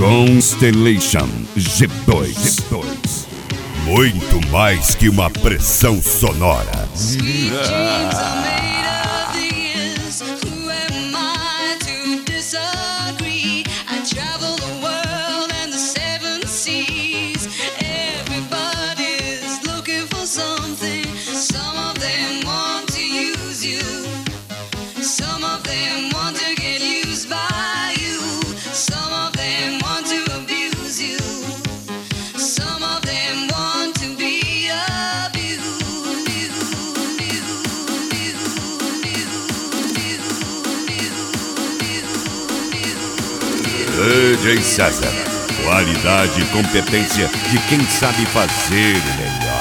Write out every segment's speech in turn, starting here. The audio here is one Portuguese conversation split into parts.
Constellation G2. Muito mais que uma pressão sonora. DJ César, qualidade e competência de quem sabe fazer melhor.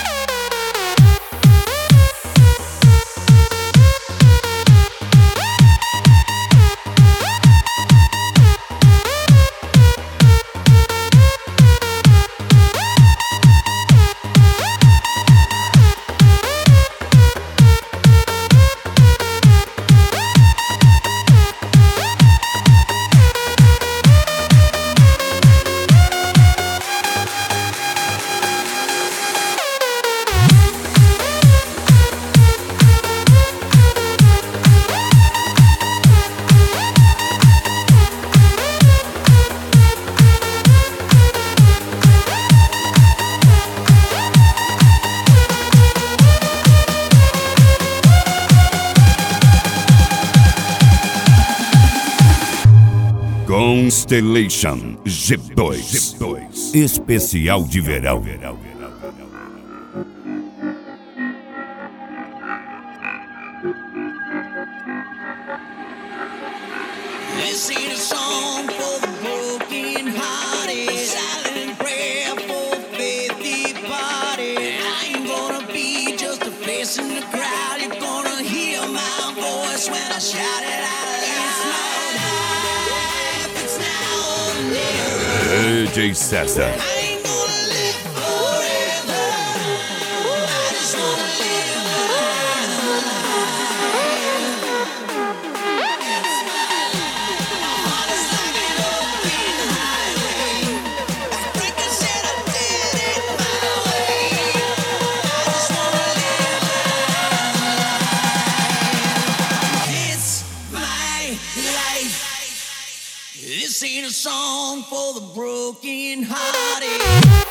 Constellation G2. Especial de verão. This ain't a song for the broken hearted, silent prayer for faith departed. I ain't gonna be just a face in the crowd. You're gonna hear my voice when I shout it out loud. It's now or never. DJ César. I ain't gonna live forever. I just wanna live my life. This ain't a song for the broken hearted.